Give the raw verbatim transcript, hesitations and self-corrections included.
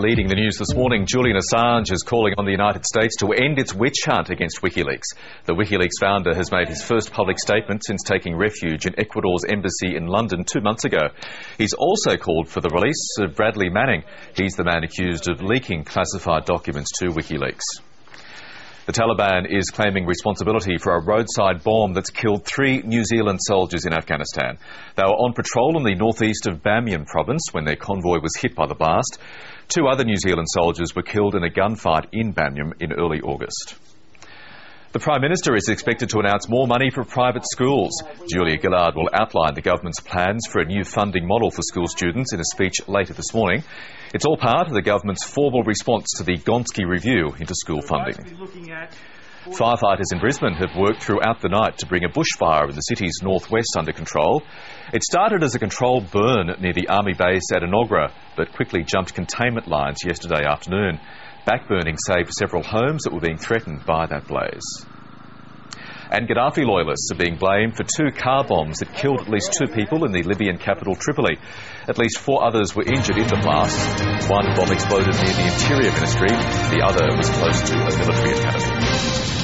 leading the news this morning. Julian Assange is calling on the United States to end its witch hunt against WikiLeaks. The WikiLeaks founder has made his first public statement since taking refuge in Ecuador's embassy in London two months ago. He's also called for the release of Bradley Manning. He's the man accused of leaking classified documents to WikiLeaks. The Taliban is claiming responsibility for a roadside bomb that's killed three New Zealand soldiers in Afghanistan. They were on patrol in the northeast of Bamyan province when their convoy was hit by the blast. Two other New Zealand soldiers were killed in a gunfight in Bamyan in early August. The Prime Minister is expected to announce more money for private schools. Julia Gillard will outline the government's plans for a new funding model for school students in a speech later this morning. It's all part of the government's formal response to the Gonski review into school funding. Firefighters in Brisbane have worked throughout the night to bring a bushfire in the city's northwest under control. It started as a controlled burn near the army base at Enoggera, but quickly jumped containment lines yesterday afternoon. Backburning saved several homes that were being threatened by that blaze. And Gaddafi loyalists are being blamed for two car bombs that killed at least two people in the Libyan capital Tripoli. At least four others were injured in the blast. One bomb exploded near the Interior Ministry, the other was close to a military academy.